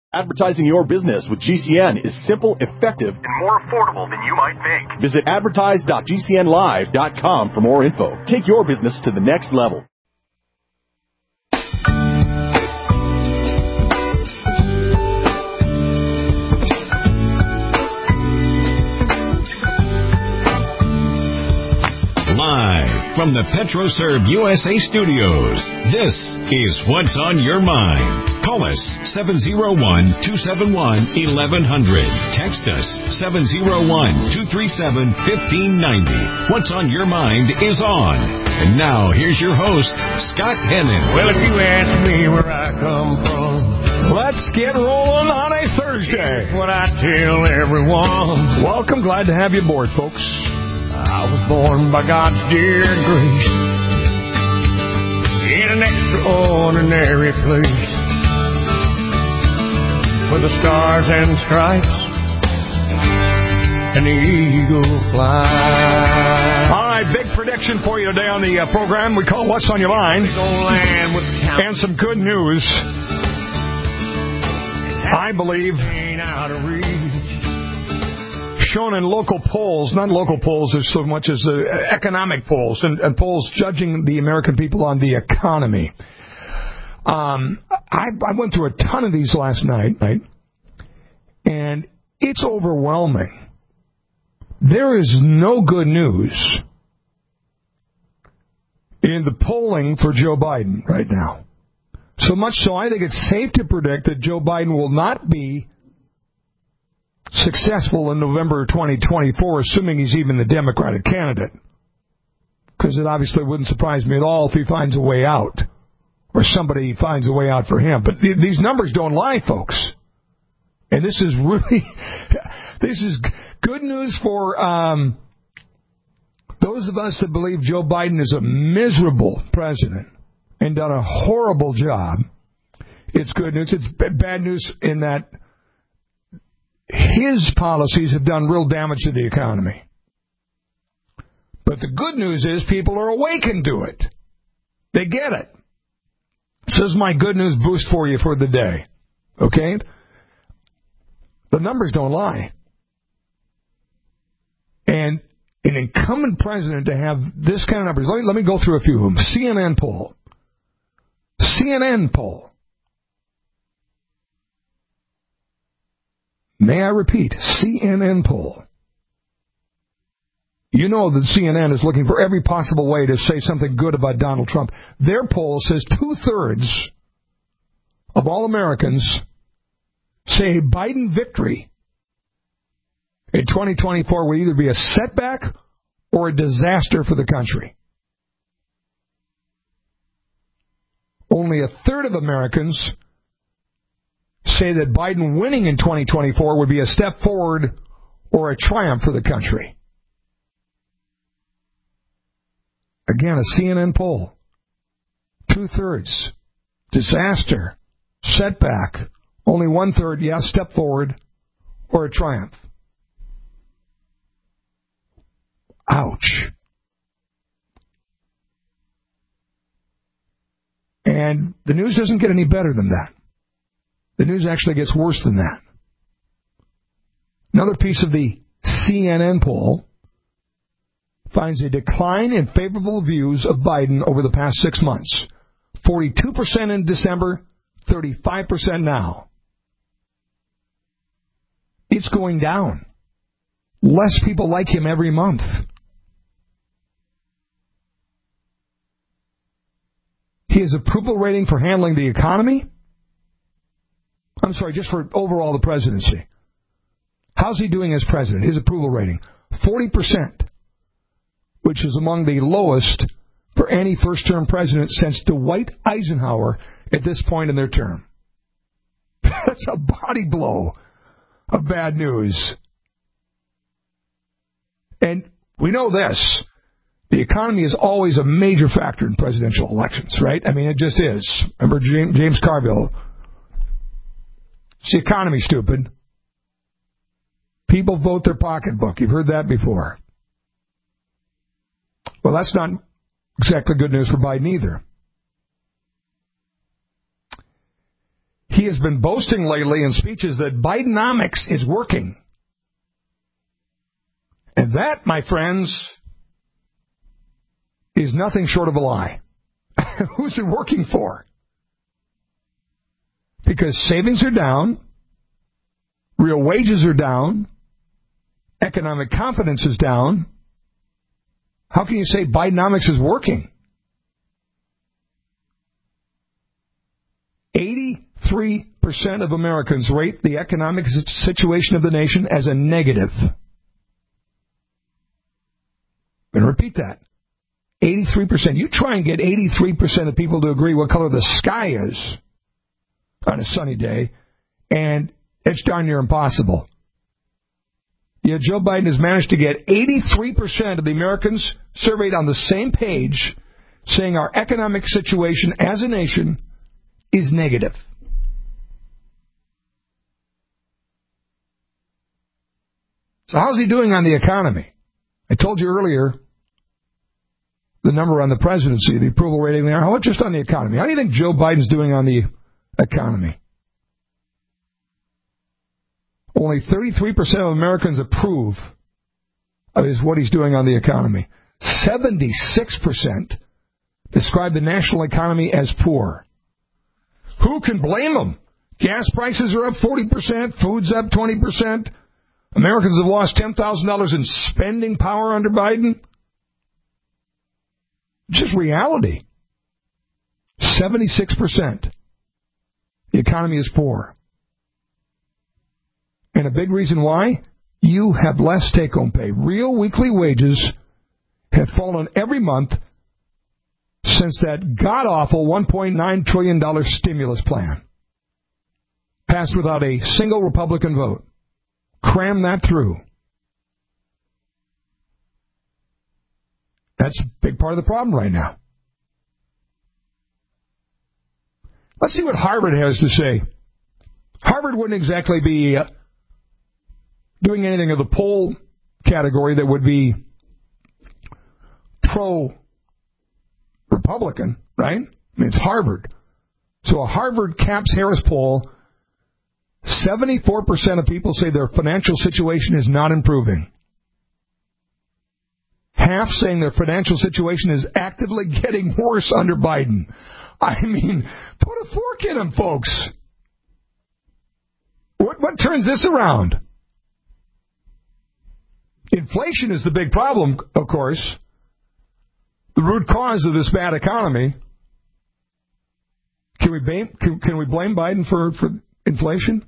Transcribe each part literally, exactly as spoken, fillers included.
Advertising your business with G C N is simple, effective, and more affordable than you might think. Visit advertise dot g c n live dot com for more info. Take your business to the next level. Live from the PetroServe U S A studios, this is What's on Your Mind. Call us seven oh one, two seven one, eleven hundred. Text us seven oh one, two three seven, one five nine oh. What's on Your Mind is on. And now, here's your host, Scott Hennon. Well, if you ask me where I come from, let's get rolling on a Thursday. Here's what I tell everyone. Welcome. Glad to have you aboard, folks. I was born by God's dear grace in an extraordinary place where the stars and stripes and the eagle fly. All right, big prediction for you today on the uh, program we call What's on Your Mind. And some good news. I believe out of reach. Shown in local polls, not local polls as so much as uh, economic polls, and, and polls judging the American people on the economy. Um, I, I went through a ton of these last night, right? And it's overwhelming. There is no good news in the polling for Joe Biden right now. So much so, I think it's safe to predict that Joe Biden will not be successful in November twenty twenty-four, assuming he's even the Democratic candidate. Because it obviously wouldn't surprise me at all if he finds a way out, or somebody finds a way out for him. But th- these numbers don't lie, folks. And this is really, this is good news for um, those of us that believe Joe Biden is a miserable president and done a horrible job. It's good news. It's b- bad news in that his policies have done real damage to the economy. But the good news is people are awakened to it. They get it. This is my good news boost for you for the day. Okay? The numbers don't lie. And an incumbent president to have this kind of numbers. Let me, let me go through a few of them. C N N poll. C N N poll. May I repeat, C N N poll. You know that C N N is looking for every possible way to say something good about Donald Trump. Their poll says two-thirds of all Americans say Biden victory in twenty twenty-four would either be a setback or a disaster for the country. Only a third of Americans say that Biden winning in twenty twenty-four would be a step forward or a triumph for the country. Again, a C N N poll. Two-thirds. Disaster. Setback. Only one-third, yeah, step forward or a triumph. Ouch. And the news doesn't get any better than that. The news actually gets worse than that. Another piece of the C N N poll finds a decline in favorable views of Biden over the past six months. forty-two percent in December, thirty-five percent now. It's going down. Less people like him every month. His approval rating for handling the economy, I'm sorry, just for overall the presidency. How's he doing as president? His approval rating, forty percent, which is among the lowest for any first-term president since Dwight Eisenhower at this point in their term. That's a body blow of bad news. And we know this. The economy is always a major factor in presidential elections, right? I mean, it just is. Remember James Carville? It's the economy, stupid. People vote their pocketbook. You've heard that before. Well, that's not exactly good news for Biden either. He he has been boasting lately in speeches that Bidenomics is working. And that, my friends, is nothing short of a lie. Who's it working for? Because savings are down, real wages are down, economic confidence is down. How can you say Bidenomics is working? eighty-three percent of Americans rate the economic situation of the nation as a negative. I'm going to repeat that. eighty-three percent. You try and get eighty-three percent of people to agree what color the sky is on a sunny day, and it's darn near impossible. Yet Joe Biden has managed to get eighty-three percent of the Americans surveyed on the same page saying our economic situation as a nation is negative. So how's he doing on the economy? I told you earlier the number on the presidency, the approval rating there. How about just on the economy? How do you think Joe Biden's doing on the economy? Only thirty-three percent of Americans approve of his, what he's doing on the economy. seventy-six percent describe the national economy as poor. Who can blame them? Gas prices are up forty percent, food's up twenty percent. Americans have lost ten thousand dollars in spending power under Biden. Just reality. seventy-six percent. The economy is poor. And a big reason why? You have less take-home pay. Real weekly wages have fallen every month since that god-awful one point nine trillion dollars stimulus plan passed without a single Republican vote. Cram that through. That's a big part of the problem right now. Let's see what Harvard has to say. Harvard wouldn't exactly be uh, doing anything of the poll category that would be pro-Republican, right? I mean, it's Harvard. So a Harvard Caps Harris poll, seventy-four percent of people say their financial situation is not improving. Half saying their financial situation is actively getting worse under Biden. I mean, put a fork in them, folks. What, what turns this around? Inflation is the big problem, of course. The root cause of this bad economy. Can we blame, can, can we blame Biden for, for inflation?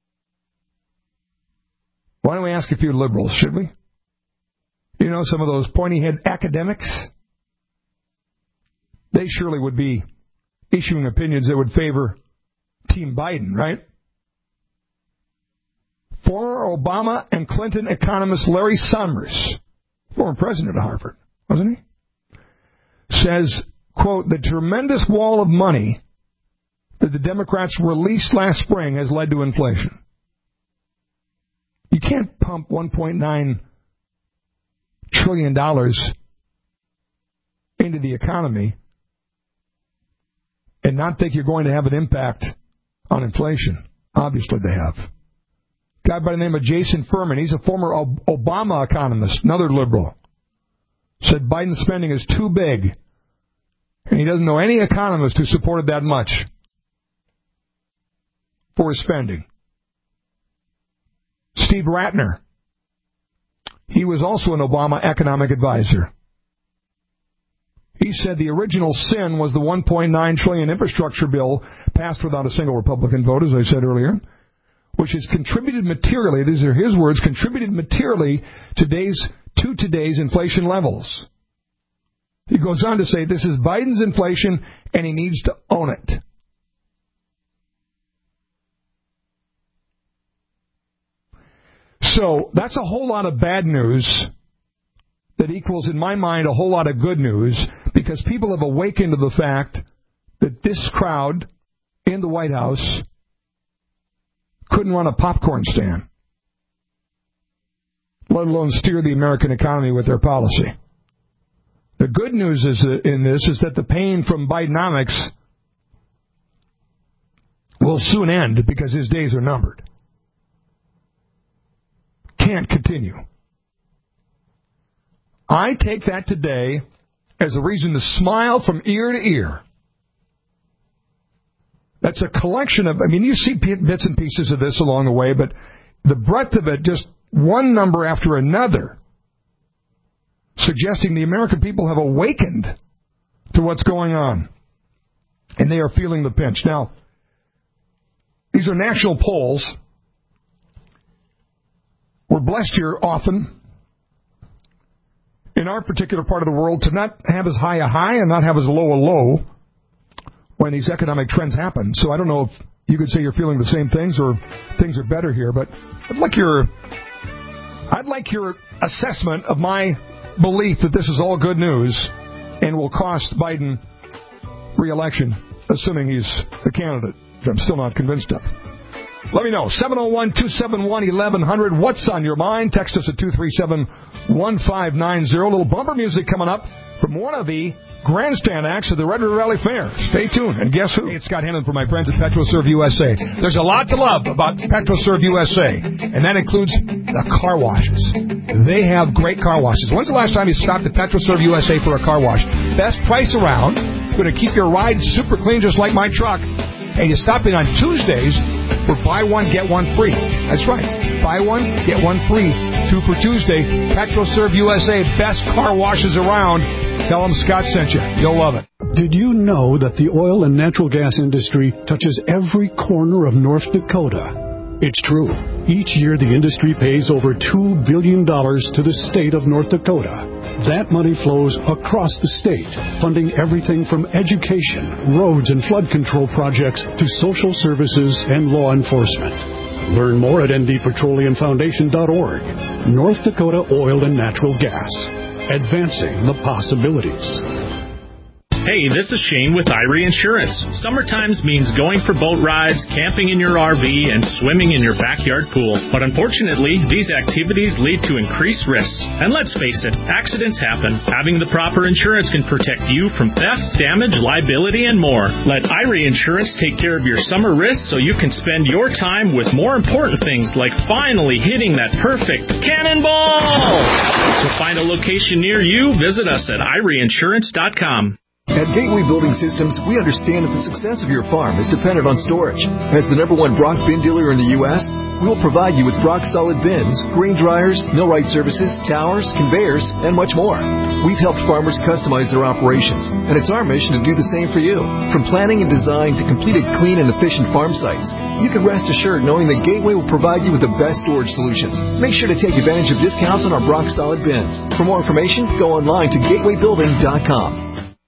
Why don't we ask a few liberals, should we? You know, some of those pointy-head academics? They surely would be issuing opinions that would favor Team Biden, right? Former Obama and Clinton economist Larry Summers, former president of Harvard, wasn't he? Says, quote, the tremendous wall of money that the Democrats released last spring has led to inflation. You can't pump one point nine trillion dollars into the economy and not think you're going to have an impact on inflation. Obviously they have. A guy by the name of Jason Furman, he's a former Obama economist, another liberal, said Biden's spending is too big. And he doesn't know any economist who supported that much for his spending. Steve Ratner, he was also an Obama economic advisor. He said the original sin was the one point nine trillion dollars infrastructure bill passed without a single Republican vote, as I said earlier, which has contributed materially, these are his words, contributed materially today's, to today's inflation levels. He goes on to say this is Biden's inflation and he needs to own it. So that's a whole lot of bad news that equals, in my mind, a whole lot of good news because people have awakened to the fact that this crowd in the White House couldn't run a popcorn stand, let alone steer the American economy with their policy. The good news is in this is that the pain from Bidenomics will soon end because his days are numbered. Can't continue. I take that today as a reason to smile from ear to ear. That's a collection of, I mean, you see bits and pieces of this along the way, but the breadth of it, just one number after another, suggesting the American people have awakened to what's going on. And they are feeling the pinch. Now, these are national polls. We're blessed here often, in our particular part of the world, to not have as high a high and not have as low a low when these economic trends happen. So I don't know if you could say you're feeling the same things or things are better here, but I'd like your I'd like your assessment of my belief that this is all good news and will cost Biden re-election, assuming he's the candidate, which I'm still not convinced of. Let me know. seven oh one, two seven one, eleven hundred. What's on your mind? Text us at two three seven, one five nine zero. A little bumper music coming up from one of the grandstand acts of the Red River Valley Fair. Stay tuned. And guess who? Hey, it's Scott Hannon for my friends at PetroServe U S A. There's a lot to love about PetroServe U S A, and that includes the car washes. They have great car washes. When's the last time you stopped at PetroServe U S A for a car wash? Best price around. Going to keep your ride super clean just like my truck. And you stop in on Tuesdays for buy one, get one free. That's right. Buy one, get one free. Two for Tuesday. PetroServe U S A, best car washes around. Tell them Scott sent you. You'll love it. Did you know that the oil and natural gas industry touches every corner of North Dakota? It's true. Each year, the industry pays over two billion dollars to the state of North Dakota. That money flows across the state, funding everything from education, roads and flood control projects to social services and law enforcement. Learn more at N D Petroleum Foundation dot org. North Dakota Oil and Natural Gas. Advancing the possibilities. Hey, this is Shane with Irie Insurance. Summer times means going for boat rides, camping in your R V, and swimming in your backyard pool. But unfortunately, these activities lead to increased risks. And let's face it, accidents happen. Having the proper insurance can protect you from theft, damage, liability, and more. Let Irie Insurance take care of your summer risks so you can spend your time with more important things like finally hitting that perfect cannonball. To find a location near you, visit us at Irie Insurance dot com. At Gateway Building Systems, we understand that the success of your farm is dependent on storage. As the number one Brock bin dealer in the U S, we will provide you with Brock solid bins, grain dryers, millwright services, towers, conveyors, and much more. We've helped farmers customize their operations, and it's our mission to do the same for you. From planning and design to completed clean and efficient farm sites, you can rest assured knowing that Gateway will provide you with the best storage solutions. Make sure to take advantage of discounts on our Brock solid bins. For more information, go online to gateway building dot com.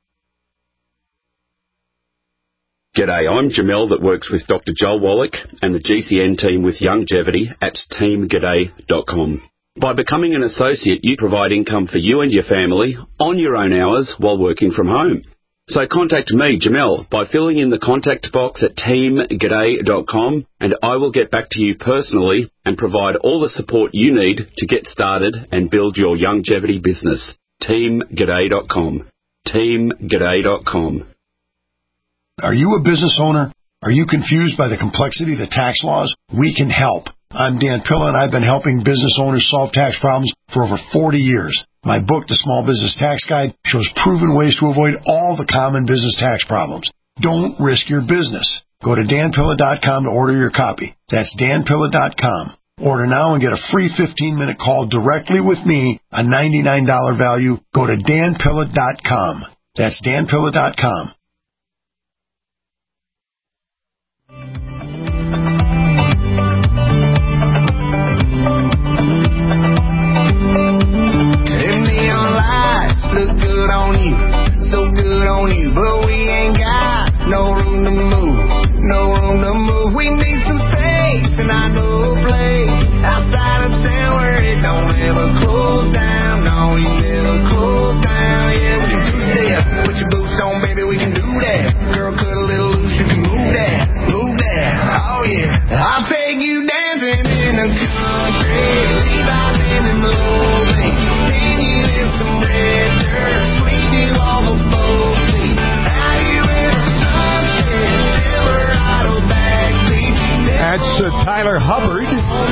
G'day, I'm Jamel that works with Doctor Joel Wallach and the G C N team with Longevity at team g'day dot com. By becoming an associate, you provide income for you and your family on your own hours while working from home. So contact me, Jamel, by filling in the contact box at team g'day dot com, and I will get back to you personally and provide all the support you need to get started and build your longevity business. team g'day dot com. team g'day dot com. Are you a business owner? Are you confused by the complexity of the tax laws? We can help. I'm Dan Pilla, and I've been helping business owners solve tax problems for over forty years. My book, The Small Business Tax Guide, shows proven ways to avoid all the common business tax problems. Don't risk your business. Go to dan pilla dot com to order your copy. That's dan pilla dot com. Order now and get a free fifteen-minute call directly with me, a ninety-nine dollars value. Go to dan pilla dot com. That's dan pilla dot com. Look good on you, so good on you, but we ain't got no room to move, no room to move. We need some space, and I know a place outside of town where it don't ever close down. No, we never close down. Yeah, we can do that. Put your boots on, baby, we can do that. Girl, cut a little loose, you can move that, move that. Oh yeah, I'll take you dancing in the country, leave out in them low things, stand you in some red. Sweep you all the boat feet. Out here in the sunset, Silverado bag That's uh, Tyler Hubbard.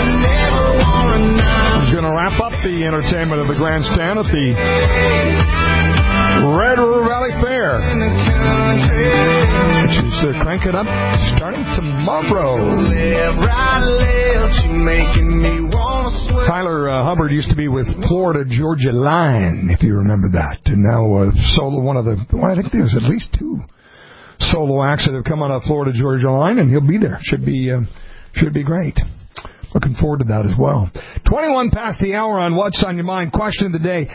He's going to wrap up the entertainment of the grandstand at the Red River Valley Fair, which is uh, cranking up starting tomorrow. Tyler uh, Hubbard used to be with Florida Georgia Line, if you remember that. And now uh, solo, one of the, well, I think there's at least two solo acts that have come out of Florida Georgia Line, and he'll be there. Should be, uh, should be great. Looking forward to that as well. twenty-one past the hour on What's on Your Mind. Question of the day.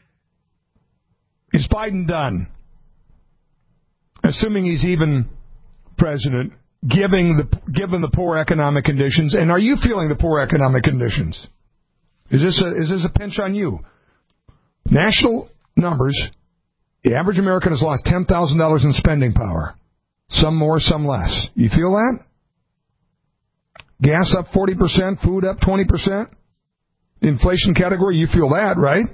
Is Biden done? Assuming he's even president, giving the, given the poor economic conditions, and are you feeling the poor economic conditions? Is this a, is this a pinch on you? National numbers, the average American has lost ten thousand dollars in spending power. Some more, some less. You feel that? Gas up forty percent, food up twenty percent. Inflation category, you feel that, right?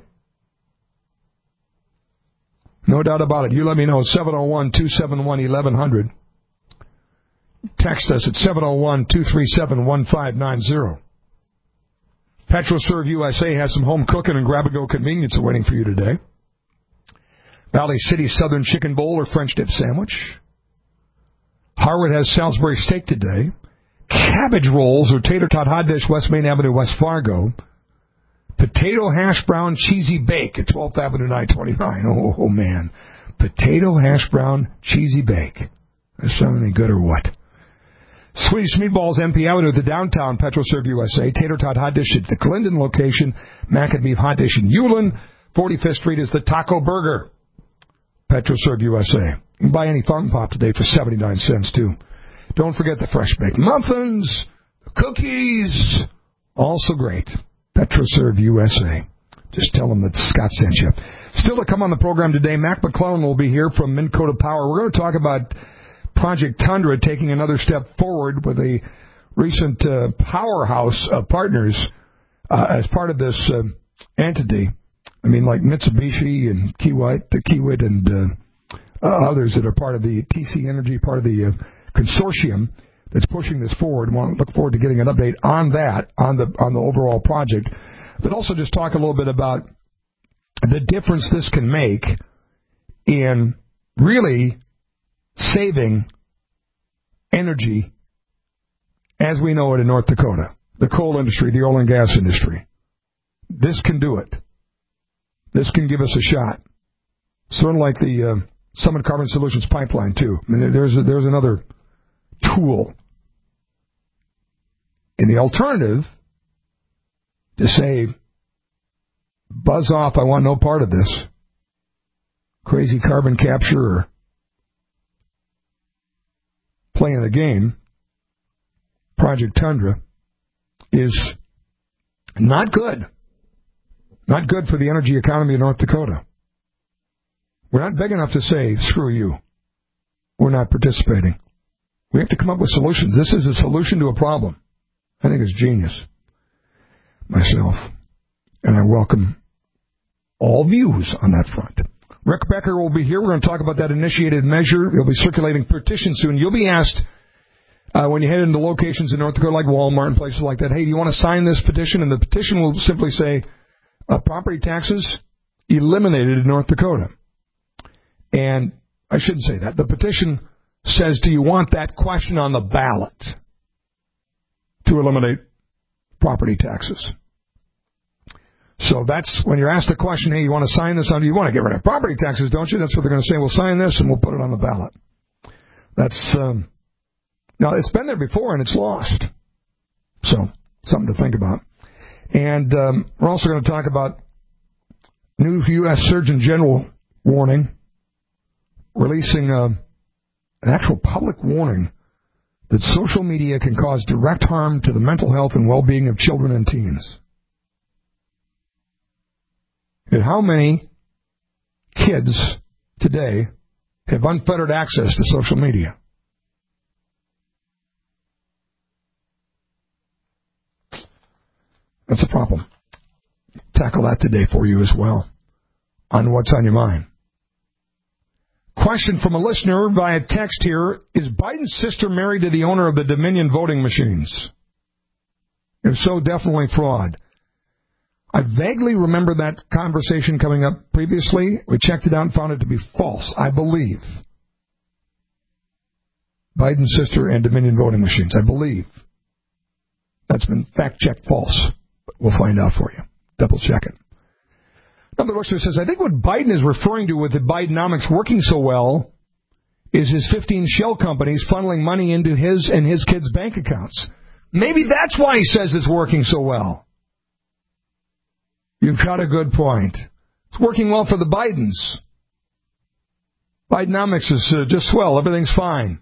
No doubt about it. You let me know. seven oh one, two seven one, eleven hundred. Text us at seven oh one, two three seven, one five nine zero. PetroServe U S A has some home cooking and grab-and-go convenience waiting for you today. Valley City Southern Chicken Bowl or French dip sandwich. Harwood has Salisbury steak today. Cabbage rolls or tater tot hot dish, West Main Avenue, West Fargo. Potato hash brown cheesy bake at twelfth Avenue, nine twenty-nine. Oh, oh, man. Potato hash brown cheesy bake. Is something any good or what? Swedish Meatballs, M P Avenue at the downtown PetroServe U S A. Tater tot hot dish at the Clinton location. Mac and beef hot dish in Ulen. forty-fifth Street is the Taco Burger. PetroServe U S A. You can buy any Fountain Pop today for seventy-nine cents, too. Don't forget the fresh baked muffins, cookies, also great. PetroServe U S A. Just tell them that Scott sent you. Still to come on the program today, Mac McClellan will be here from Minn Kota Power. We're going to talk about Project Tundra taking another step forward with a recent uh, powerhouse of partners uh, as part of this uh, entity. I mean, like Mitsubishi and Kiewit, the Kiewit and uh, uh, others that are part of the T C Energy, part of the uh, consortium that's pushing this forward. I want to look forward to getting an update on that, on the on the overall project, but also just talk a little bit about the difference this can make in really saving energy as we know it in North Dakota, the coal industry, the oil and gas industry. This can do it. This can give us a shot. Sort of like the uh, Summit Carbon Solutions pipeline, too. I mean, there's a, there's another tool. And the alternative to say, buzz off, I want no part of this, crazy carbon capture or playing the game, Project Tundra, is not good. Not good for the energy economy of North Dakota. We're not big enough to say, screw you. We're not participating. We have to come up with solutions. This is a solution to a problem. I think it's genius. Myself. And I welcome all views on that front. Rick Becker will be here. We're going to talk about that initiated measure. He'll be circulating petition soon. You'll be asked uh, when you head into locations in North Dakota like Walmart and places like that, hey, do you want to sign this petition? And the petition will simply say, uh, property taxes eliminated in North Dakota. And I shouldn't say that. The petition says, do you want that question on the ballot to eliminate property taxes? So that's when you're asked a question, hey, you want to sign this on, you want to get rid of property taxes, don't you? That's what they're going to say. We'll sign this and we'll put it on the ballot. That's, um, now it's been there before and it's lost. So, something to think about. And um, we're also going to talk about new U S Surgeon General warning, releasing uh, an actual public warning that social media can cause direct harm to the mental health and well-being of children and teens. And how many kids today have unfettered access to social media? That's a problem. Tackle that today for you as well on What's on Your Mind. Question from a listener via text here. Is Biden's sister married to the owner of the Dominion voting machines? If so, definitely fraud. I vaguely remember that conversation coming up previously. We checked it out and found it to be false, I believe. Biden's sister and Dominion voting machines, I believe. That's been fact-checked false. But we'll find out for you. Double-check it. Another listener says, I think what Biden is referring to with the Bidenomics working so well is his fifteen shell companies funneling money into his and his kids' bank accounts. Maybe that's why he says it's working so well. You've got a good point. It's working well for the Bidens. Bidenomics is uh, just swell. Everything's fine.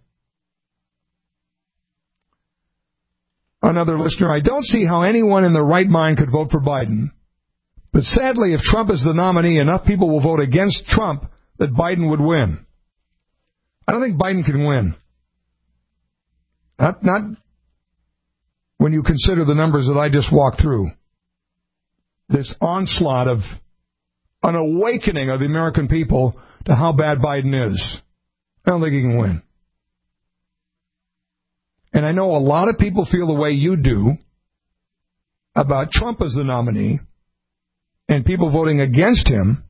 Another listener, I don't see how anyone in their right mind could vote for Biden. But sadly, if Trump is the nominee, enough people will vote against Trump that Biden would win. I don't think Biden can win. Not, not when you consider the numbers that I just walked through. This onslaught of an awakening of the American people to how bad Biden is. I don't think he can win. And I know a lot of people feel the way you do about Trump as the nominee and people voting against him.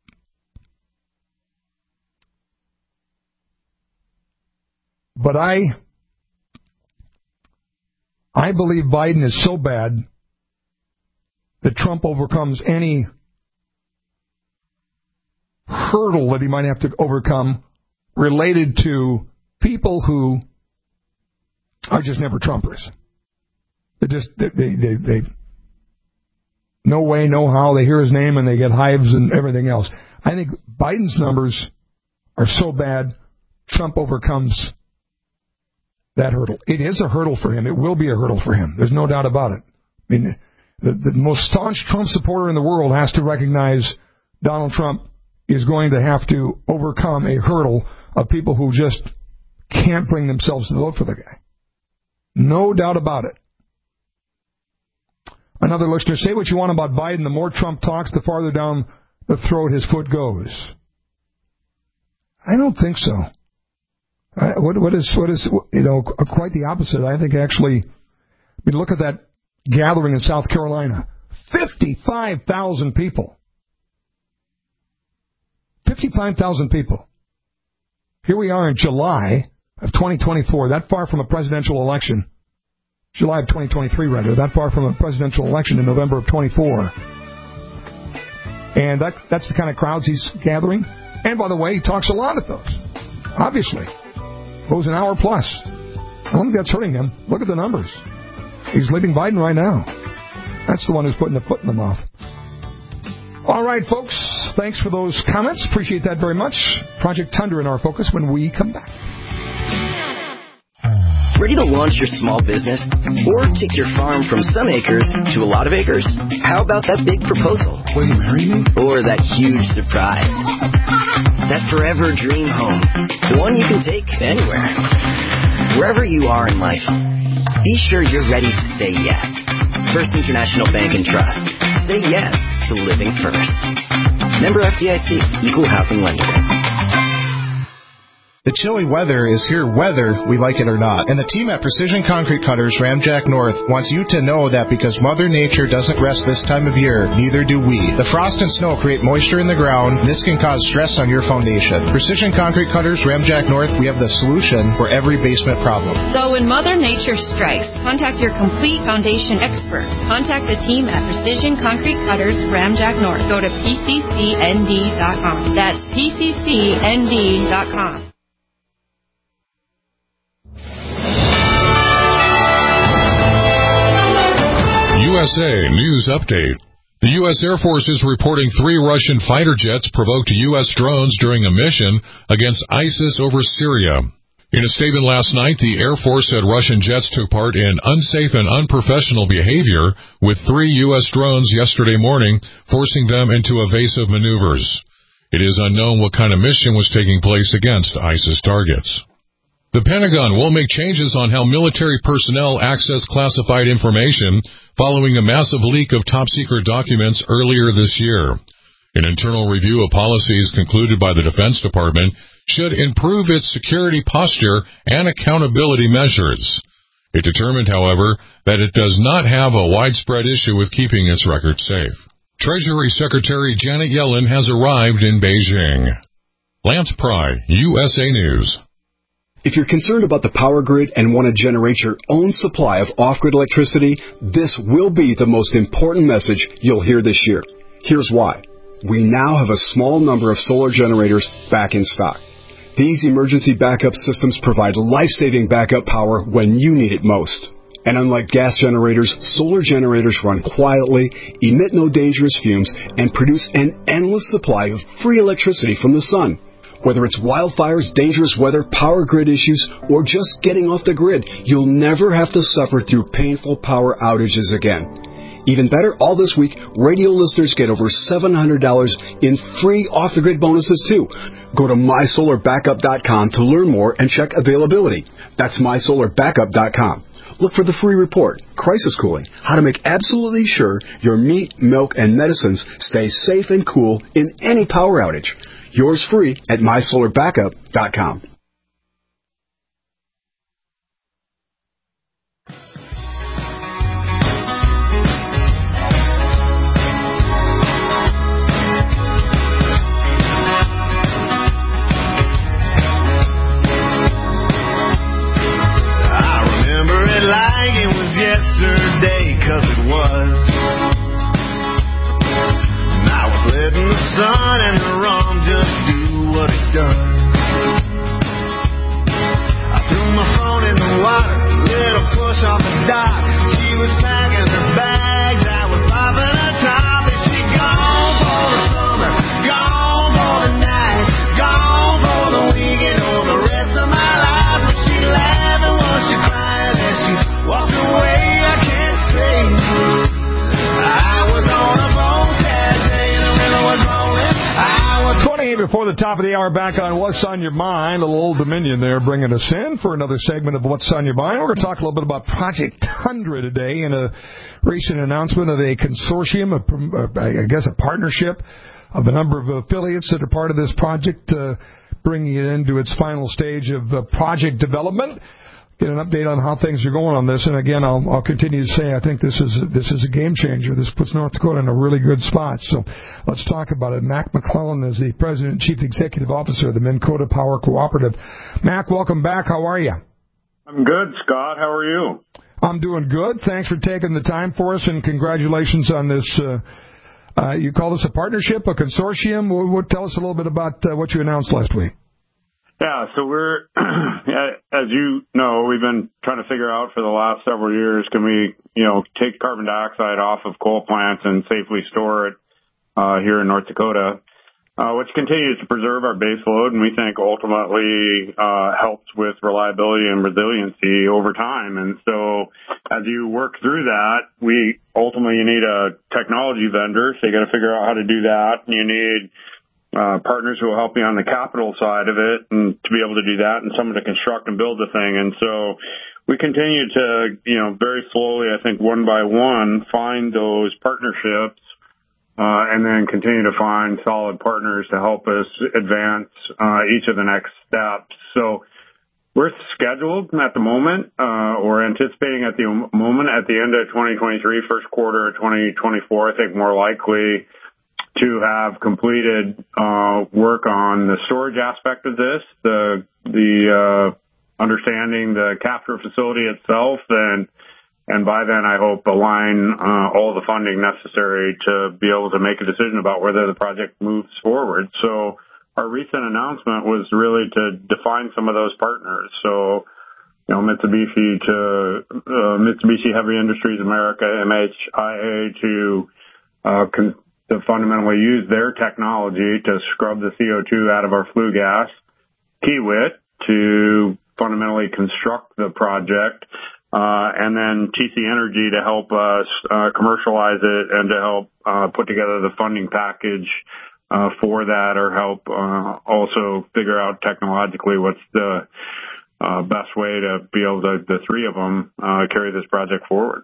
But I, I believe Biden is so bad that Trump overcomes any hurdle that he might have to overcome related to people who are just never Trumpers. They just, they, they, they, they, no way, no how, they hear his name and they get hives and everything else. I think Biden's numbers are so bad, Trump overcomes that hurdle. It is a hurdle for him. It will be a hurdle for him. There's no doubt about it. I mean, the, the most staunch Trump supporter in the world has to recognize Donald Trump is going to have to overcome a hurdle of people who just can't bring themselves to vote for the guy. No doubt about it. Another listener, say what you want about Biden. The more Trump talks, the farther down the throat his foot goes. I don't think so. I, what, what is, what is, you know, quite the opposite. I think actually, I mean, look at that gathering in South Carolina. fifty-five thousand people. fifty-five thousand people. Here we are in July of twenty twenty-four, that far from a presidential election. July of twenty twenty-three, rather, that far from a presidential election in November of twenty-four. And that that's the kind of crowds he's gathering. And by the way, he talks a lot at those. Obviously. Goes an hour plus. I don't think that's hurting him. Look at the numbers. He's leading Biden right now. That's the one who's putting the foot in the mouth. All right, folks. Thanks for those comments. Appreciate that very much. Project Tundra in our focus when we come back. Ready to launch your small business? Or take your farm from some acres to a lot of acres? How about that big proposal? Will you marry me? Or that huge surprise? That forever dream home. The one you can take anywhere. Wherever you are in life, be sure you're ready to say yes. First International Bank and Trust. Say yes to living first. Member F D I C, Equal Housing Lender. The chilly weather is here whether we like it or not. And the team at Precision Concrete Cutters, Ramjack North, wants you to know that because Mother Nature doesn't rest this time of year, neither do we. The frost and snow create moisture in the ground. This can cause stress on your foundation. Precision Concrete Cutters, Ramjack North, we have the solution for every basement problem. So when Mother Nature strikes, contact your complete foundation expert. Contact the team at Precision Concrete Cutters, Ramjack North. Go to P C C N D dot com. That's P C C N D dot com. U S A News Update. The U S Air Force is reporting three Russian fighter jets provoked U S drones during a mission against ISIS over Syria. In a statement last night, the Air Force said Russian jets took part in unsafe and unprofessional behavior with three U S drones yesterday morning, forcing them into evasive maneuvers. It is unknown what kind of mission was taking place against ISIS targets. The Pentagon will make changes on how military personnel access classified information following a massive leak of top-secret documents earlier this year. An internal review of policies concluded by the Defense Department should improve its security posture and accountability measures. It determined, however, that it does not have a widespread issue with keeping its records safe. Treasury Secretary Janet Yellen has arrived in Beijing. Lance Pry, U S A News. If you're concerned about the power grid and want to generate your own supply of off-grid electricity, this will be the most important message you'll hear this year. Here's why. We now have a small number of solar generators back in stock. These emergency backup systems provide life-saving backup power when you need it most. And unlike gas generators, solar generators run quietly, emit no dangerous fumes, and produce an endless supply of free electricity from the sun. Whether it's wildfires, dangerous weather, power grid issues, or just getting off the grid, you'll never have to suffer through painful power outages again. Even better, all this week, radio listeners get over seven hundred dollars in free off-the-grid bonuses, too. Go to my solar backup dot com to learn more and check availability. That's my solar backup dot com. Look for the free report, Crisis Cooling, how to make absolutely sure your meat, milk, and medicines stay safe and cool in any power outage. Yours free at my solar backup dot com. I remember it like it was yesterday, 'cause it was. I was letting the sun and the rum just do what it does. I threw my phone in the water, little push off the dock. She was packing her bags, I was popping her top, and she gone for the summer, gone for the night, gone for the weekend or the rest of my life. But she laughing, was she crying as she walked away? I can't say. I was on a boat that day and the river was rolling. I was twenty before the top of the hour, back on What's on Your Mind. A little Old Dominion there bringing us in for another segment of What's on Your Mind. We're going to talk a little bit about Project Tundra today in a recent announcement of a consortium, a, I guess a partnership of a number of affiliates that are part of this project, uh, bringing it into its final stage of uh, project development. Get an update on how things are going on this. And again, I'll, I'll continue to say I think this is this is a game changer. This puts North Dakota in a really good spot. So let's talk about it. Mac McClellan is the President and Chief Executive Officer of the Minn Kota Power Cooperative. Mac, welcome back. How are you? I'm good, Scott. How are you? I'm doing good. Thanks for taking the time for us, and congratulations on this. Uh, uh, you call this a partnership, a consortium? What, what, tell us a little bit about uh, what you announced last week. Yeah, so we're, as you know, we've been trying to figure out for the last several years, can we, you know, take carbon dioxide off of coal plants and safely store it uh, here in North Dakota, uh, which continues to preserve our base load, and we think ultimately uh, helps with reliability and resiliency over time. And so as you work through that, we ultimately you need a technology vendor, so you got to figure out how to do that, and you need Uh, partners who will help you on the capital side of it and to be able to do that, and someone to construct and build the thing. And so we continue to, you know, very slowly, I think one by one, find those partnerships, uh, and then continue to find solid partners to help us advance, uh, each of the next steps. So we're scheduled at the moment, uh, or anticipating at the moment at the end of twenty twenty-three, first quarter of twenty twenty-four, I think more likely to have completed uh, work on the storage aspect of this, the the uh, understanding the capture facility itself, and and by then I hope align uh, all the funding necessary to be able to make a decision about whether the project moves forward. So our recent announcement was really to define some of those partners. So, you know, Mitsubishi to uh, Mitsubishi Heavy Industries America, M H I A, to uh, con- to fundamentally use their technology to scrub the C O two out of our flue gas, Kiewit to fundamentally construct the project, uh, and then T C Energy to help us uh, commercialize it and to help uh, put together the funding package uh, for that, or help uh, also figure out technologically what's the uh, best way to be able to, the three of them, uh, carry this project forward.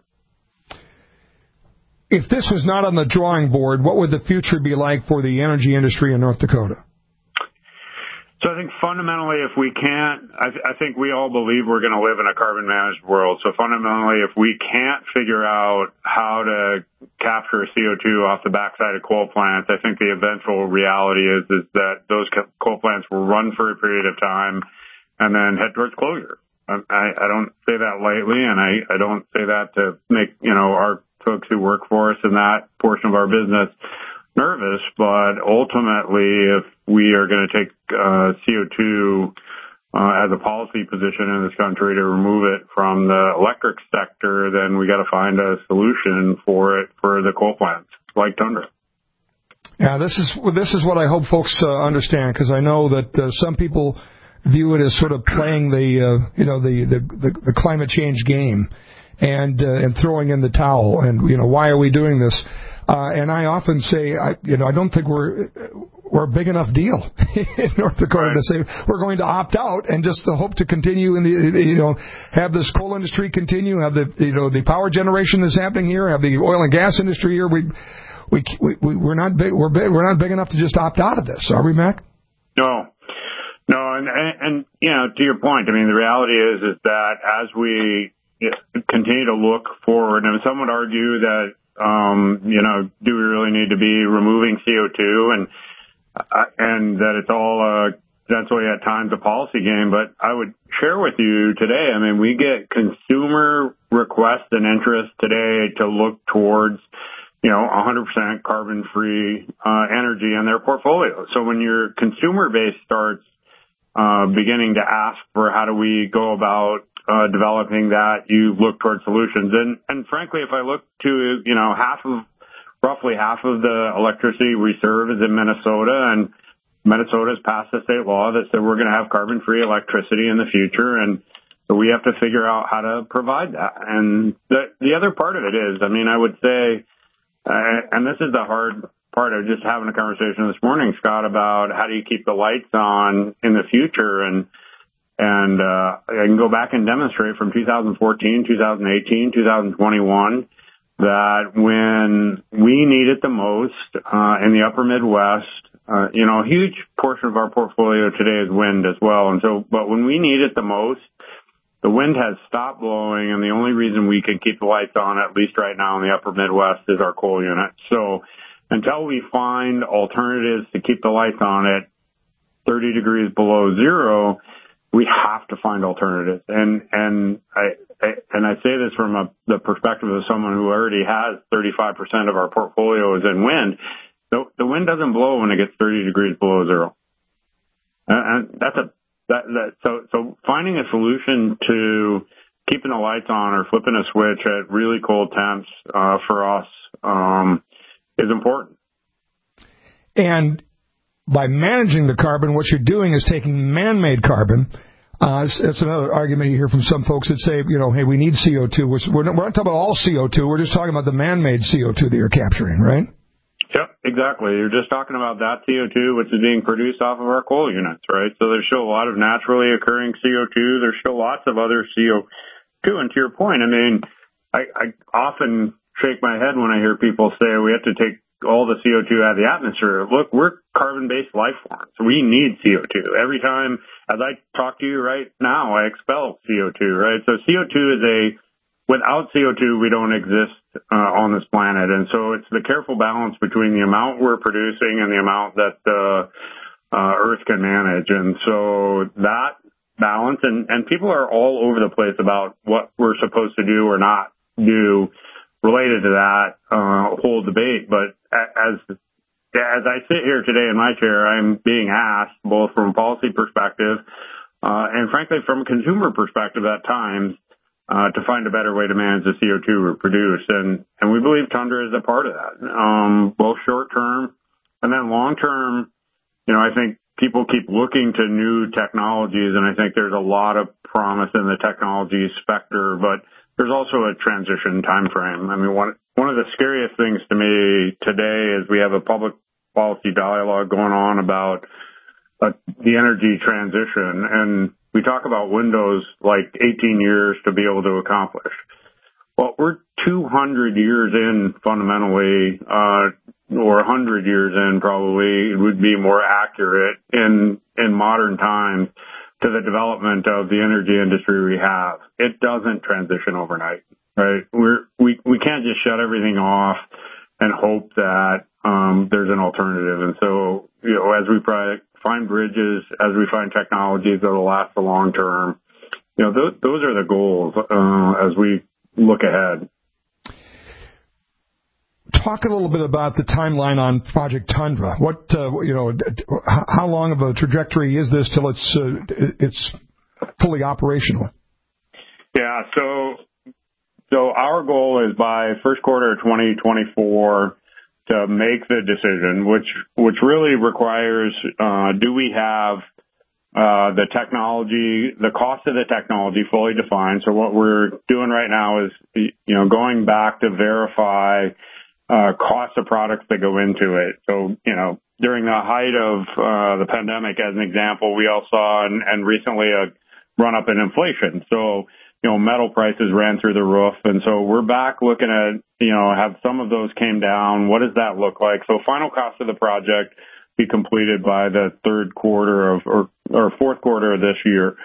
If this was not on the drawing board, what would the future be like for the energy industry in North Dakota? So I think fundamentally, if we can't, I, th- I think we all believe we're going to live in a carbon managed world. So fundamentally, if we can't figure out how to capture C O two off the backside of coal plants, I think the eventual reality is, is that those coal plants will run for a period of time and then head towards closure. I, I don't say that lightly, and I, I don't say that to make, you know, our folks who work for us in that portion of our business nervous, but ultimately, if we are going to take uh, C O two uh, as a policy position in this country to remove it from the electric sector, then we got to find a solution for it for the coal plants like Tundra. Yeah, this is this is what I hope folks uh, understand, because I know that uh, some people view it as sort of playing the uh, you know the, the the the climate change game and uh, and throwing in the towel, and you know why are we doing this? Uh, and I often say, I, you know, I don't think we're we're a big enough deal in North Dakota right. to say we're going to opt out and just hope to continue in the, you know, have this coal industry continue, have the, you know, the power generation that's happening here, have the oil and gas industry here. We we, we we're not big. We're big. We're not big enough to just opt out of this, are we, Mac? No, no, and and, and you know, to your point, I mean, the reality is is that as we continue to look forward, and some would argue that. Um, you know, do we really need to be removing C O two and, uh, and that it's all, uh, essentially at times a policy game. But I would share with you today, I mean, we get consumer requests and interest today to look towards, you know, one hundred percent carbon free, uh, energy in their portfolio. So when your consumer base starts, uh, beginning to ask for how do we go about Uh, developing that, you look towards solutions. And, and frankly, if I look to, you know, half of, roughly half of the electricity we serve is in Minnesota, and Minnesota's passed a state law that said we're going to have carbon-free electricity in the future, and so we have to figure out how to provide that. And the, the other part of it is, I mean, I would say, uh, and this is the hard part of just having a conversation this morning, Scott, about how do you keep the lights on in the future, and And uh I can go back and demonstrate from two thousand fourteen, two thousand eighteen, two thousand twenty-one that when we need it the most uh in the upper Midwest, uh you know, a huge portion of our portfolio today is wind as well. And so, but when we need it the most, the wind has stopped blowing, and the only reason we can keep the lights on, at least right now in the upper Midwest, is our coal unit. So until we find alternatives to keep the lights on at thirty degrees below zero, we have to find alternatives. And, and I, I, and I say this from a, the perspective of someone who already has thirty-five percent of our portfolio is in wind. The, the wind doesn't blow when it gets thirty degrees below zero. And, and that's a, that, that, so, so finding a solution to keeping the lights on or flipping a switch at really cold temps, uh, for us, um, is important. And by managing the carbon, what you're doing is taking man-made carbon. Uh, it's another argument you hear from some folks that say, you know, hey, we need C O two. We're not, we're not talking about all C O two. We're just talking about the man-made C O two that you're capturing, right? Yep, exactly. You're just talking about that C O two, which is being produced off of our coal units, right? So there's still a lot of naturally occurring C O two. There's still lots of other C O two. And to your point, I mean, I, I often shake my head when I hear people say we have to take all the C O two out of the atmosphere. Look, we're carbon-based life forms. We need C O two. Every time, as I talk to you right now, I expel C O two, right? So C O two is a, without C O two, we don't exist uh, on this planet. And so it's the careful balance between the amount we're producing and the amount that the uh, Earth can manage. And so that balance, and, and people are all over the place about what we're supposed to do or not do related to that uh, whole debate. But as as I sit here today in my chair, I'm being asked, both from a policy perspective uh, and frankly from a consumer perspective at times, uh, to find a better way to manage the C O two we produce. And, and we believe Tundra is a part of that, um, both short term and then long term. You know, I think people keep looking to new technologies, and I think there's a lot of promise in the technology specter, but there's also a transition time frame. I mean, one one of the scariest things to me today is we have a public policy dialogue going on about uh, the energy transition, and we talk about windows like eighteen years to be able to accomplish. Well, we're two hundred years in fundamentally uh, or one hundred years in, probably it would be more accurate in in modern times to the development of the energy industry we have. It doesn't transition overnight, right? We're we we can't just shut everything off and hope that um, there's an alternative. And so, you know, as we find bridges, as we find technologies that will last the long term, you know, those, those are the goals uh, as we look ahead. Talk a little bit about the timeline on Project Tundra. What, uh, you know, how long of a trajectory is this till it's uh, it's fully operational? Yeah, so so our goal is by first quarter of twenty twenty-four to make the decision, which which really requires uh, do we have uh, the technology, the cost of the technology fully defined. So what we're doing right now is, you know, going back to verify Uh, cost of products that go into it. So, you know, during the height of uh, the pandemic, as an example, we all saw and, and recently a run up in inflation. So, you know, metal prices ran through the roof. And so we're back looking at, you know, have some of those came down. What does that look like? So final cost of the project be completed by the third quarter of, or, or fourth quarter of this year.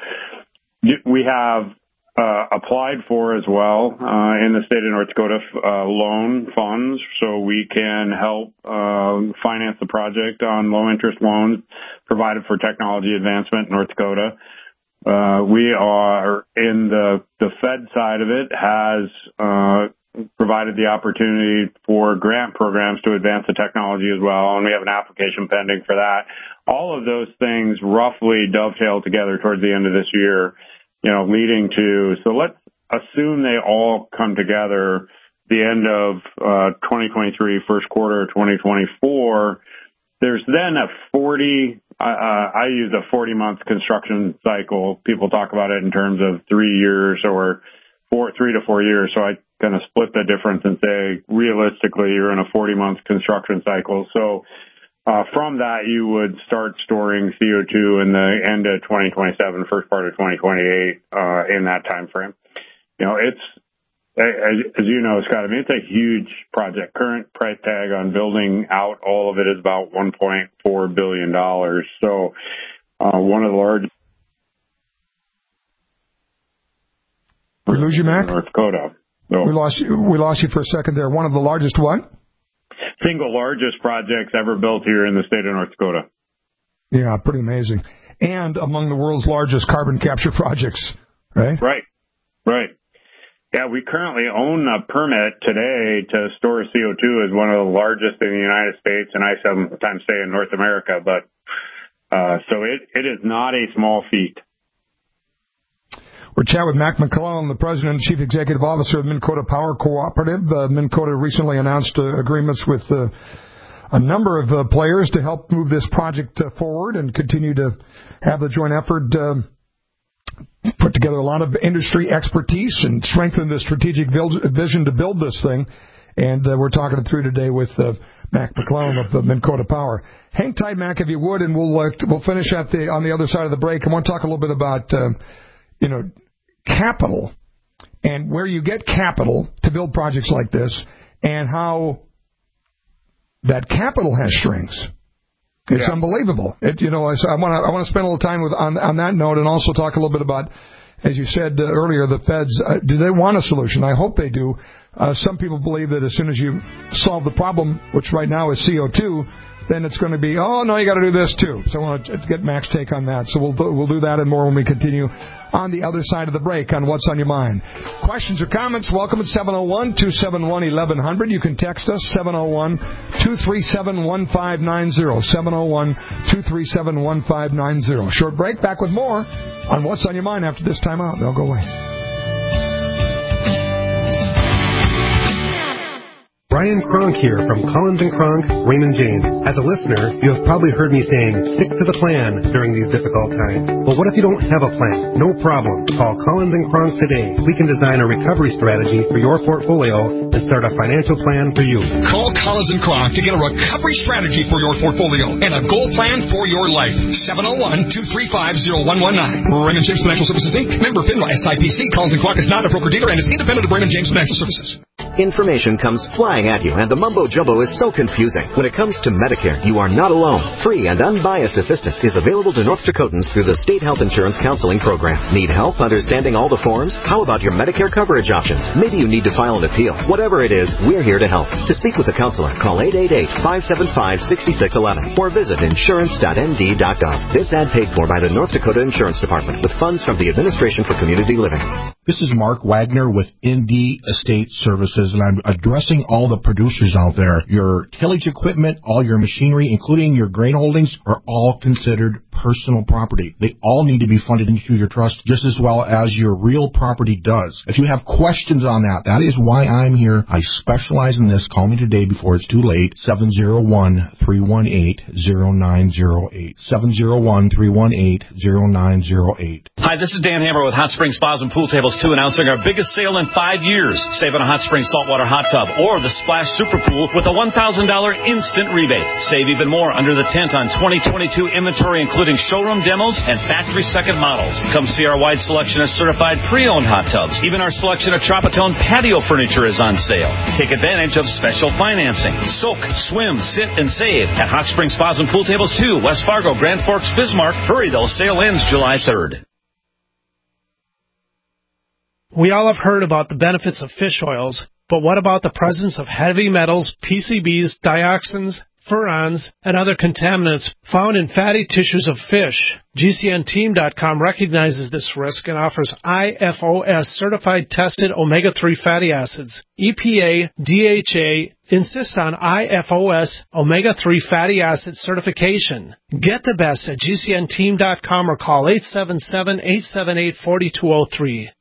We have Uh, applied for as well uh, in the state of North Dakota uh, loan funds, so we can help uh, finance the project on low interest loans provided for technology advancement in North Dakota. Uh, we are in the the Fed side of it has uh, provided the opportunity for grant programs to advance the technology as well, and we have an application pending for that. All of those things roughly dovetail together towards the end of this year. You know, leading to, so let's assume they all come together the end of uh, twenty twenty-three, first quarter of twenty twenty-four. There's then a forty, uh, I use a forty month construction cycle. People talk about it in terms of three years or four, three to four years. So I kind of split the difference and say, realistically, you're in a forty month construction cycle. So Uh, from that, you would start storing C O two in the end of twenty twenty-seven, first part of twenty twenty-eight, uh, in that time frame. You know, it's, as, as you know, Scott, I mean, it's a huge project. Current price tag on building out all of it is about one point four billion dollars. So, uh, one of the largest. We lose you, Mac? North Dakota. So, we lost you, we lost you for a second there. One of the largest what? Single largest projects ever built here in the state of North Dakota. Yeah, pretty amazing. And among the world's largest carbon capture projects, right? Right, right. Yeah, we currently own a permit today to store C O two as one of the largest in the United States, and I sometimes say in North America, but uh, so it, it is not a small feat. We're chatting with Mac McClellan, the President and Chief Executive Officer of Minn Kota Power Cooperative. Uh, Minn Kota recently announced uh, agreements with uh, a number of uh, players to help move this project uh, forward and continue to have the joint effort uh, put together a lot of industry expertise and strengthen the strategic vision to build this thing. And uh, we're talking it through today with uh, Mac McClellan of uh, Minn Kota Power. Hang tight, Mac, if you would, and we'll uh, we'll finish at the on the other side of the break. I want to talk a little bit about uh, you know, capital and where you get capital to build projects like this and how that capital has strings. It's yeah. unbelievable. It, you know, I want to I want to spend a little time with on, on that note and also talk a little bit about, as you said uh, earlier, the feds. Uh, do they want a solution? I hope they do. Uh, some people believe that as soon as you solve the problem, which right now is C O two, then it's going to be, oh, no, you got to do this, too. So I want to get Mac's take on that. So we'll we'll do that and more when we continue on the other side of the break on What's on Your Mind. Questions or comments, welcome at seven oh one, two seven one, eleven hundred. You can text us, seven oh one, two three seven, one five nine zero, seven oh one, two three seven, one five nine zero. Short break, back with more on What's on Your Mind after this time out. They'll go away. Brian Kronk here from Collins and Kronk, Raymond James. As a listener, you have probably heard me saying, stick to the plan during these difficult times. But what if you don't have a plan? No problem. Call Collins and Kronk today. We can design a recovery strategy for your portfolio and start a financial plan for you. Call Collins and Kronk to get a recovery strategy for your portfolio and a goal plan for your life. seven oh one, two three five, oh one one nine. Raymond James Financial Services, Incorporated. Member FINRA S I P C. Collins and Kronk is not a broker-dealer and is independent of Raymond James Financial Services. Information comes flying at you, and the mumbo-jumbo is so confusing. When it comes to Medicare, you are not alone. Free and unbiased assistance is available to North Dakotans through the State Health Insurance Counseling Program. Need help understanding all the forms? How about your Medicare coverage options? Maybe you need to file an appeal. Whatever it is, we're here to help. To speak with a counselor, call eight eight eight, five seven five, six six one one or visit insurance dot n d dot gov. This ad paid for by the North Dakota Insurance Department with funds from the Administration for Community Living. This is Mark Wagner with Indy Estate Services, and I'm addressing all the producers out there. Your tillage equipment, all your machinery, including your grain holdings, are all considered personal property. They all need to be funded into your trust just as well as your real property does. If you have questions on that, that is why I'm here. I specialize in this. Call me today before it's too late. seven oh one, three one eight, oh nine oh eight. seven oh one, three one eight, oh nine oh eight. Hi, this is Dan Hammer with Hot Springs Spas and Pool Tables two, announcing our biggest sale in five years. Save on a Hot Springs saltwater hot tub or the Splash Super Pool with a one thousand dollars instant rebate. Save even more under the tent on twenty twenty-two inventory, including showroom demos and factory second models. Come see our wide selection of certified pre-owned hot tubs. Even our selection of Tropitone patio furniture is on sale. Take advantage of special financing. Soak, swim, sit, and save at Hot Springs Spas and Pool Tables two, West Fargo, Grand Forks, Bismarck. Hurry though, sale ends July third. We all have heard about the benefits of fish oils, but what about the presence of heavy metals, P C Bs, dioxins, furans, and other contaminants found in fatty tissues of fish? G C N team dot com recognizes this risk and offers I F O S certified tested omega three fatty acids. E P A, D H A insists on I F O S omega three fatty acid certification. Get the best at G C N team dot com or call eight seven seven, eight seven eight, four two zero three.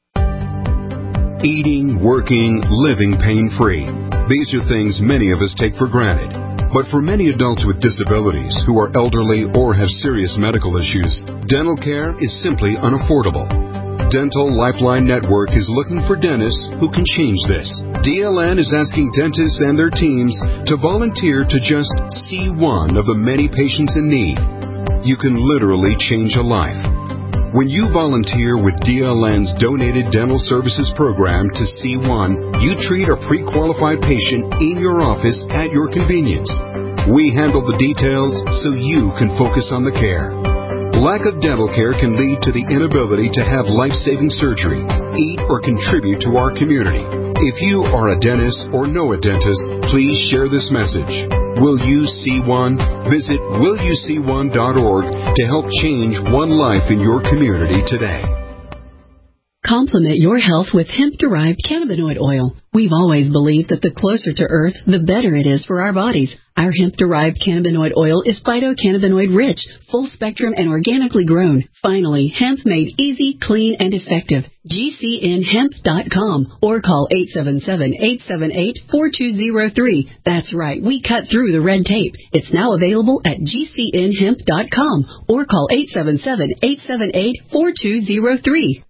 Eating, working, living pain-free. These are things many of us take for granted. But for many adults with disabilities who are elderly or have serious medical issues, dental care is simply unaffordable. Dental Lifeline Network is looking for dentists who can change this. D L N is asking dentists and their teams to volunteer to just see one of the many patients in need. You can literally change a life. When you volunteer with D L N's Donated Dental Services Program to C one, you treat a pre-qualified patient in your office at your convenience. We handle the details so you can focus on the care. Lack of dental care can lead to the inability to have life-saving surgery, eat, or contribute to our community. If you are a dentist or know a dentist, please share this message. Will you see one? Visit will you see one dot org to help change one life in your community today. Complement your health with hemp-derived cannabinoid oil. We've always believed that the closer to Earth, the better it is for our bodies. Our hemp-derived cannabinoid oil is phytocannabinoid-rich, full-spectrum, and organically grown. Finally, hemp made easy, clean, and effective. G C N hemp dot com or call eight seven seven, eight seven eight, four two zero three. That's right, we cut through the red tape. It's now available at G C N hemp dot com or call eight seven seven, eight seven eight, four two zero three.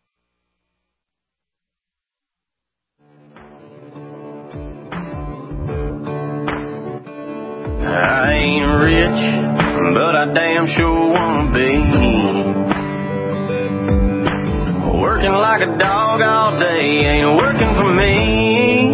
I ain't rich, but I damn sure wanna be. Working like a dog all day ain't working for me.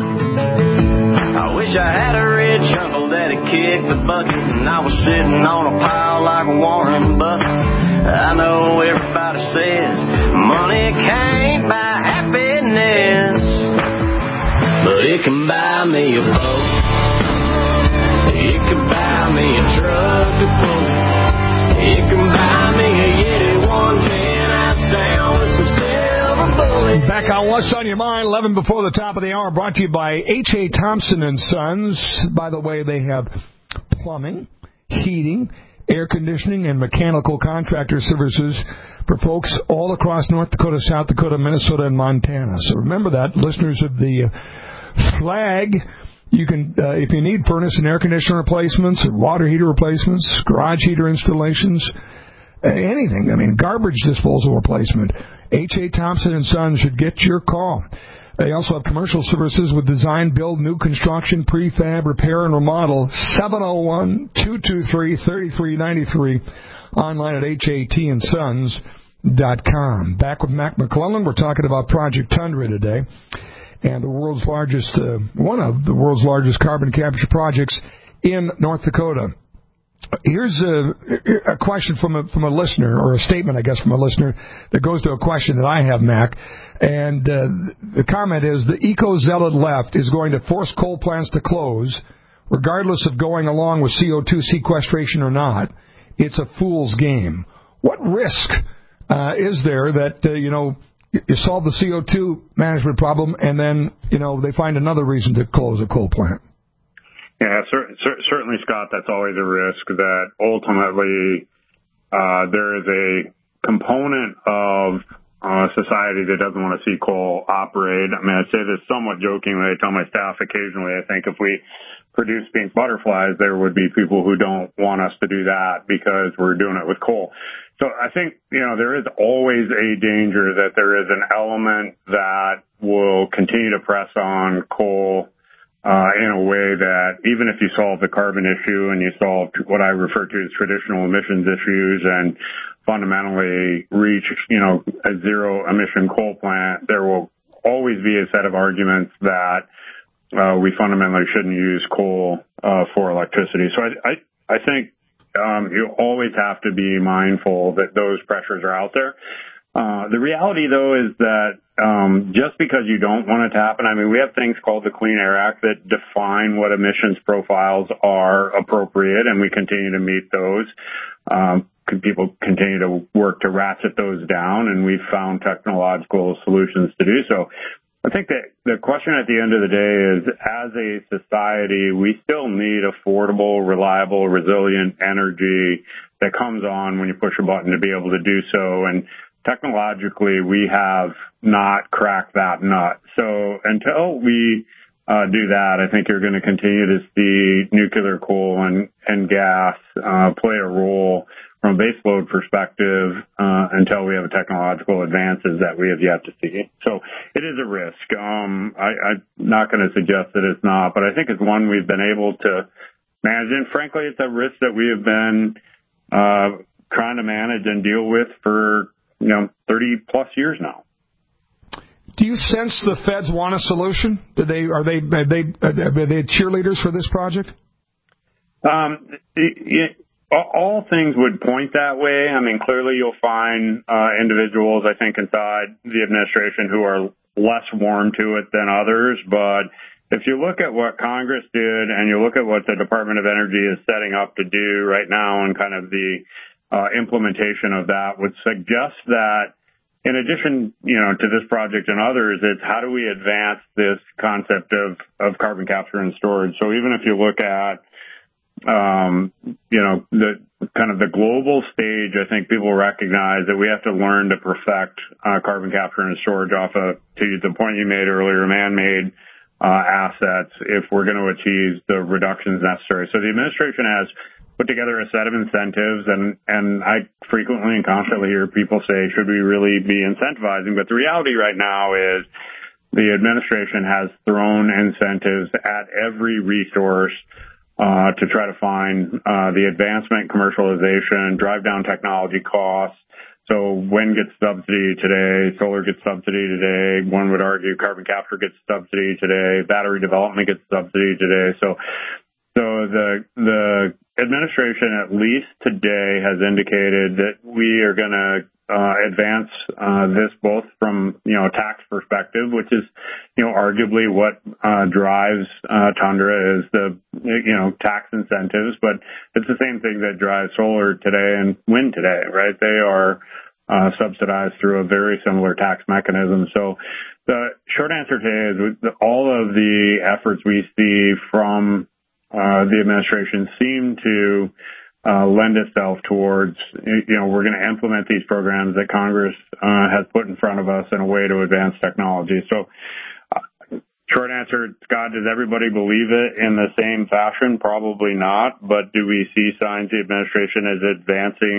I wish I had a rich uncle that'd kick the bucket and I was sitting on a pile like Warren Buffett. I know everybody says money can't buy happiness, but it can buy me a boat. It can buy me a truck to pull. It can buy me a Yeti one ten ounce down with some silver bullets. Back on What's on Your Mind, eleven before the top of the hour, brought to you by H A. Thompson and Sons. By the way, they have plumbing, heating, air conditioning, and mechanical contractor services for folks all across North Dakota, South Dakota, Minnesota, and Montana. So remember that, listeners of the flag. You can, uh, if you need furnace and air conditioner replacements, or water heater replacements, garage heater installations, uh, anything. I mean, garbage disposal replacement. H A. Thompson and Sons should get your call. They also have commercial services with design, build, new construction, prefab, repair, and remodel. seven oh one, two two three, three three nine three. Online at H A T and sons dot com. Back with Mac McClellan. We're talking about Project Tundra today. and the world's largest, uh, one of the world's largest carbon capture projects in North Dakota. Here's a, a question from a, from a listener, or a statement, I guess, from a listener that goes to a question that I have, Mac. And uh, the comment is, the eco-zealot left is going to force coal plants to close, regardless of going along with C O two sequestration or not. It's a fool's game. What risk uh, is there that, uh, you know, you solve the C O two management problem and then, you know, they find another reason to close a coal plant? Yeah, cer- cer- certainly, Scott, that's always a risk that ultimately uh, there is a component of uh, society that doesn't want to see coal operate. I mean, I say this somewhat jokingly. I tell my staff occasionally, I think if we produce pink butterflies, there would be people who don't want us to do that because we're doing it with coal. So I think, you know, there is always a danger that there is an element that will continue to press on coal Uh, in a way that even if you solve the carbon issue and you solve what I refer to as traditional emissions issues and fundamentally reach, you know, a zero emission coal plant, there will always be a set of arguments that uh, we fundamentally shouldn't use coal uh, for electricity. So I, I, I think um, you always have to be mindful that those pressures are out there. Uh, the reality, though, is that um, just because you don't want it to happen, I mean, we have things called the Clean Air Act that define what emissions profiles are appropriate, and we continue to meet those. Um, people continue to work to ratchet those down, and we've found technological solutions to do so. I think that the question at the end of the day is, as a society, we still need affordable, reliable, resilient energy that comes on when you push a button to be able to do so. And technologically, we have not cracked that nut. So until we uh, do that, I think you're going to continue to see nuclear, coal, and, and gas uh, play a role from a baseload perspective uh, until we have technological advances that we have yet to see. So it is a risk. Um, I, I'm not going to suggest that it's not, but I think it's one we've been able to manage. And frankly, it's a risk that we have been uh, trying to manage and deal with for you know, thirty plus years now. Do you sense the feds want a solution? Do they are they are they are they cheerleaders for this project? Um, it, it, all things would point that way. I mean, clearly you'll find uh, individuals, I think, inside the administration who are less warm to it than others. But if you look at what Congress did and you look at what the Department of Energy is setting up to do right now and kind of the Uh, implementation of that would suggest that in addition, you know, to this project and others, it's how do we advance this concept of, of carbon capture and storage. So even if you look at, um, you know, the kind of the global stage, I think people recognize that we have to learn to perfect uh, carbon capture and storage off of, to the point you made earlier, man-made uh, assets if we're going to achieve the reductions necessary. So the administration has put together a set of incentives, and, and I frequently and constantly hear people say, should we really be incentivizing? But the reality right now is the administration has thrown incentives at every resource uh, to try to find uh, the advancement, commercialization, drive down technology costs. So wind gets subsidy today, solar gets subsidy today, one would argue carbon capture gets subsidy today, battery development gets subsidy today. So So the the administration, at least today, has indicated that we are going to uh, advance uh, this both from you know a tax perspective, which is you know arguably what uh, drives uh, Tundra is the you know tax incentives, but it's the same thing that drives solar today and wind today, right? They are uh, subsidized through a very similar tax mechanism. So the short answer today is all of the efforts we see from Uh, the administration seem to uh, lend itself towards, you know, we're going to implement these programs that Congress uh, has put in front of us in a way to advance technology. So, uh, short answer, Scott, does everybody believe it in the same fashion? Probably not. But do we see signs the administration is advancing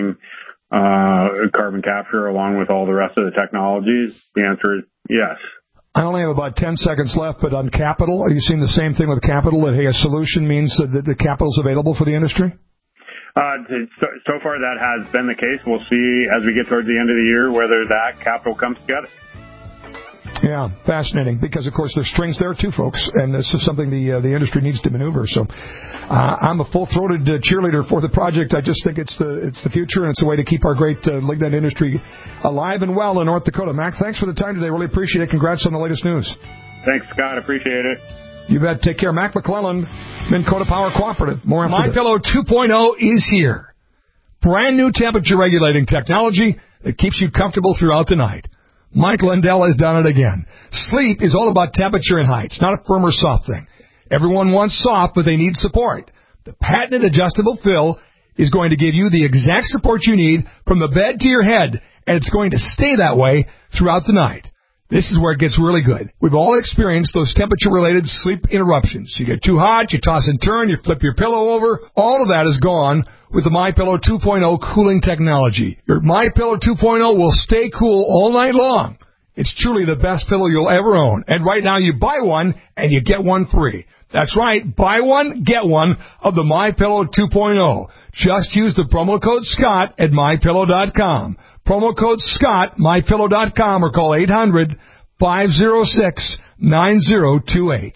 uh, carbon capture along with all the rest of the technologies? The answer is yes. I only have about ten seconds left, but on capital, are you seeing the same thing with capital, that, hey, a solution means that the capital is available for the industry? Uh, so, so far that has been the case. We'll see as we get towards the end of the year whether that capital comes together. Yeah, fascinating, because, of course, there's strings there, too, folks, and this is something the uh, the industry needs to maneuver. So uh, I'm a full-throated uh, cheerleader for the project. I just think it's the it's the future, and it's a way to keep our great uh, lignite industry alive and well in North Dakota. Mac, thanks for the time today. Really appreciate it. Congrats on the latest news. Thanks, Scott. Appreciate it. You bet. Take care. Mac McClellan, Minn Kota Power Cooperative. More after MyPillow two point oh is here. Brand new temperature regulating technology that keeps you comfortable throughout the night. Mike Lindell has done it again. Sleep is all about temperature and height. It's not a firm or soft thing. Everyone wants soft, but they need support. The patented adjustable fill is going to give you the exact support you need from the bed to your head, and it's going to stay that way throughout the night. This is where it gets really good. We've all experienced those temperature-related sleep interruptions. You get too hot, you toss and turn, you flip your pillow over. All of that is gone with the MyPillow two point oh cooling technology. Your MyPillow two point oh will stay cool all night long. It's truly the best pillow you'll ever own. And right now you buy one and you get one free. That's right, buy one, get one of the MyPillow two point oh. Just use the promo code Scott at my pillow dot com. Promo code Scott, my pillow dot com, or call eight hundred, five oh six, nine oh two eight.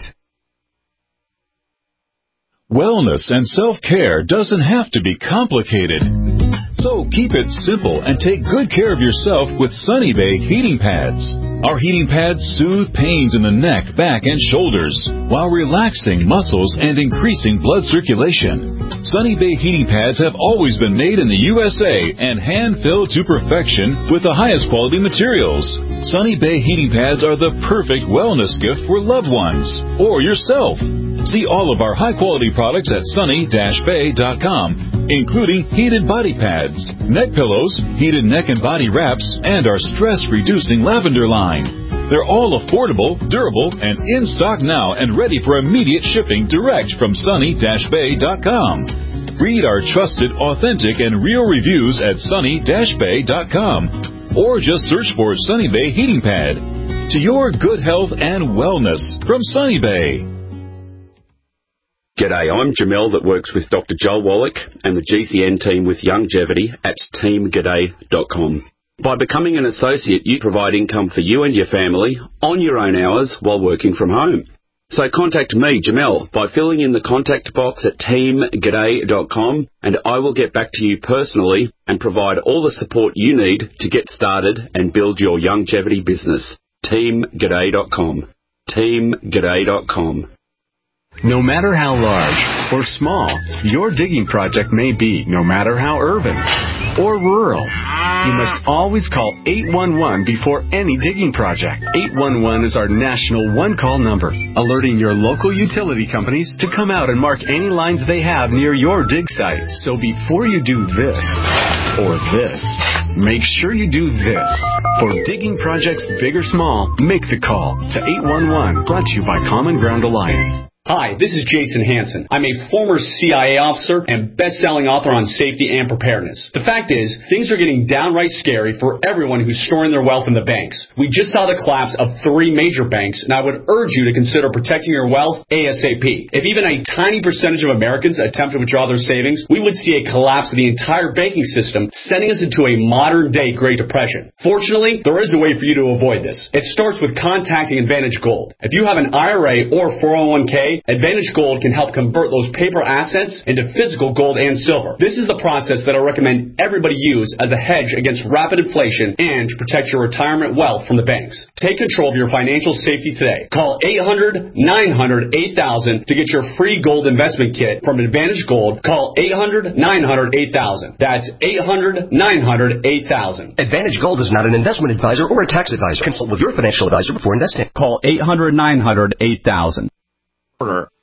Wellness and self-care doesn't have to be complicated. So keep it simple and take good care of yourself with Sunny Bay heating pads. Our heating pads soothe pains in the neck, back, and shoulders while relaxing muscles and increasing blood circulation. Sunny Bay heating pads have always been made in the U S A and hand-filled to perfection with the highest quality materials. Sunny Bay heating pads are the perfect wellness gift for loved ones or yourself. See all of our high-quality products at sunny dash bay dot com, including heated body pads, neck pillows, heated neck and body wraps, and our stress-reducing lavender line. They're all affordable, durable, and in stock now and ready for immediate shipping direct from sunny dash bay dot com. Read our trusted, authentic, and real reviews at sunny dash bay dot com, or just search for Sunny Bay Heating Pad. To your good health and wellness from Sunny Bay. G'day, I'm Jamel that works with Doctor Joel Wallach and the G C N team with Longevity at team g'day dot com. By becoming an associate, you provide income for you and your family on your own hours while working from home. So contact me, Jamel, by filling in the contact box at team g'day dot com, and I will get back to you personally and provide all the support you need to get started and build your longevity business. team g'day dot com. team g'day dot com. No matter how large or small your digging project may be, no matter how urban or rural, you must always call eight one one before any digging project. eight one one is our national one-call number, alerting your local utility companies to come out and mark any lines they have near your dig site. So before you do this or this, make sure you do this. For digging projects big or small, make the call to eight one one, brought to you by Common Ground Alliance. Hi, this is Jason Hansen. I'm a former C I A officer and best-selling author on safety and preparedness. The fact is, things are getting downright scary for everyone who's storing their wealth in the banks. We just saw the collapse of three major banks, and I would urge you to consider protecting your wealth ASAP. If even a tiny percentage of Americans attempt to withdraw their savings, we would see a collapse of the entire banking system, sending us into a modern-day Great Depression. Fortunately, there is a way for you to avoid this. It starts with contacting Advantage Gold. If you have an I R A or four oh one k, Advantage Gold can help convert those paper assets into physical gold and silver. This is the process that I recommend everybody use as a hedge against rapid inflation and to protect your retirement wealth from the banks. Take control of your financial safety today. Call eight hundred, nine hundred, eight thousand to get your free gold investment kit from Advantage Gold. Call eight hundred, nine hundred, eight thousand. That's eight hundred, nine hundred, eight thousand. Advantage Gold is not an investment advisor or a tax advisor. Consult with your financial advisor before investing. Call eight hundred, nine hundred, eight thousand.